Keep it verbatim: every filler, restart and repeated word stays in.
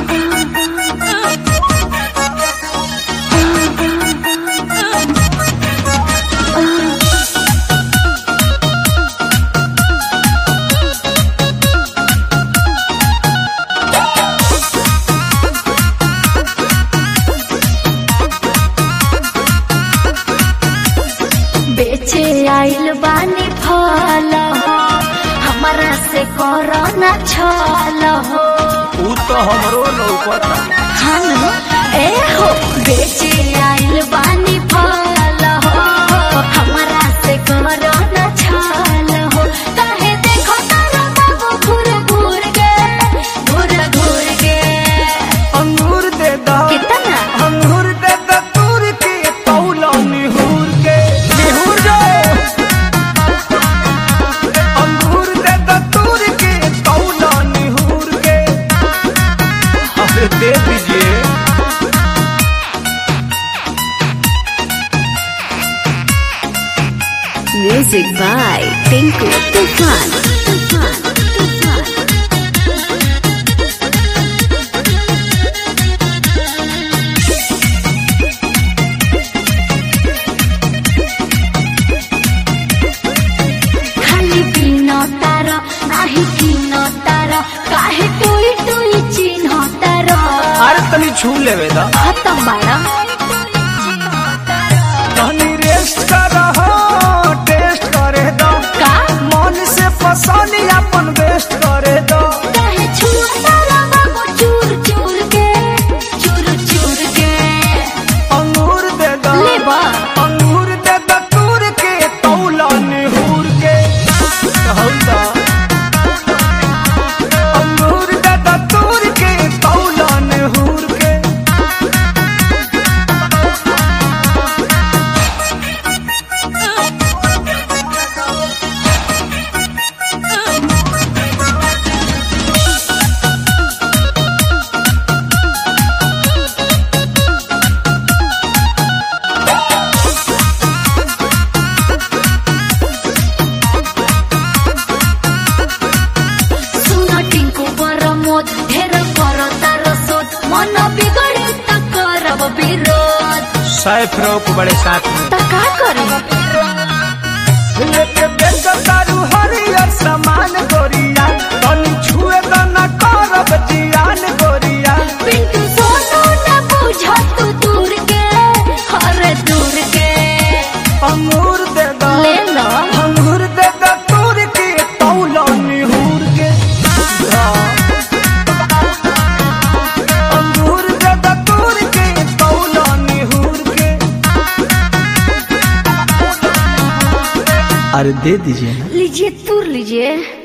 बेचे आइल बानी फल हमारा से कोरोना छल हो उ तो हमरो लौकता हम ए हो बेचे आइल बानी फल हमारा से कोरोना छल हो काहे देखो तारा बाबू घूर घूर के घूर घूर के अंगूर दे दो कितना अंगूर दे दो तूर के तौला निहुर के निहुर जाए अंगूर दे दो तूर के तौला निहुर के अरे दे दीजिए म्यूजिक बाय टिंकू तूफान तूफान तूफान खाली पीनो तारा नाही कीनो तारा काहे टुई टुई चिन्ह तारा अरे तनी छू लेवे दा खत्म बाड़ा तनी रेस्ट कर रहा टेस्ट करे दो का मन से पसंद अपन बेस्ट करे दो काहे छुआ तारा बाबू चूर चूर के चूर चूर के अंगूर दे दो ले बा अंगूर दे दो तूर के तौला निहुर के कहौदा अंगूर दे दो तूर के तौला निहुर के सुनो टिंकू बरमोद ढेर करो तारो सोच मन बिगड़े त करब विरोध सैफ रोक बड़े साथ में त का करी लेके बेच तारू हरियर सामान गोरिया तनी छुए तो न करब जियान गोरिया पिंटू सोनू न बुझ तू दूर के हर दूर के अंगूर दे दो ले लो अंगूर दे दो तूर के तौला निहुर के अंगूर दे दो तूर के तौला निहुर के अरे दे दीजिए ना लीजिए तूर लीजिए।